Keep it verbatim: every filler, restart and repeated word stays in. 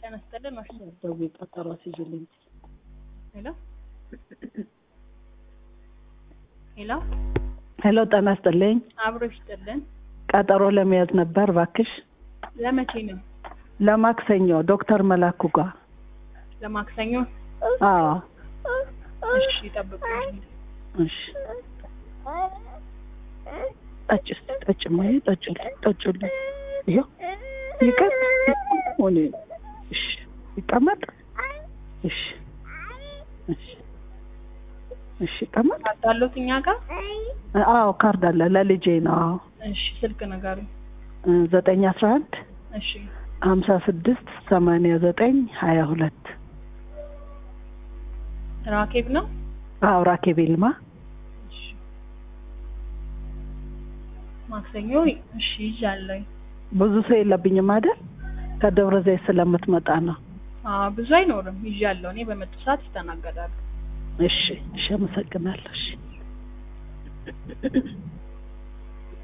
ተነስተልን ነው ደውዬ ቀጠሮ ሲይልኝ ሄሎ ሄሎ ሄሎ ተነስተልኝ አብሮሽ ይጥልን ቀጠሮ ለመያዝ ነበር ባክሽ ለመቼ ነው ለማክሰኞ ዶክተር መላኩ ጋር ለማክሰኞ አዎ እሺ ጠብቁኝ እሺ ጠጭ ጠጭ ማለት ጠጭ ጠጭ ይሄ ይቀር ሆነ እሺ ይቀመጥ እሺ እሺ እሺ ይቀመጥ አጣሉትኛ ጋር አዎ ካርድ አለ ለልጄ ነው እሺ ስልክ ነገሩ ዘጠኝ አስራ አንድ እሺ ሃምሳ ስድስት ሰማንያ ዘጠኝ ሀያ ሁለት ራኬብ ነው አዎ ራኬብ ይልማ እሺ ማክሰኞ እሺ ይዣለሁ ብዙ ሰው የለብኝም አይደል ከደብረ ዘይት ስለምትመጣ ነው አዎ ብዙ አይኖርም ይዣለሁ እኔ በመጡ ሰዓት ይስተናገዳሉ እሺ እሺ አመሰግናለሁ እሺ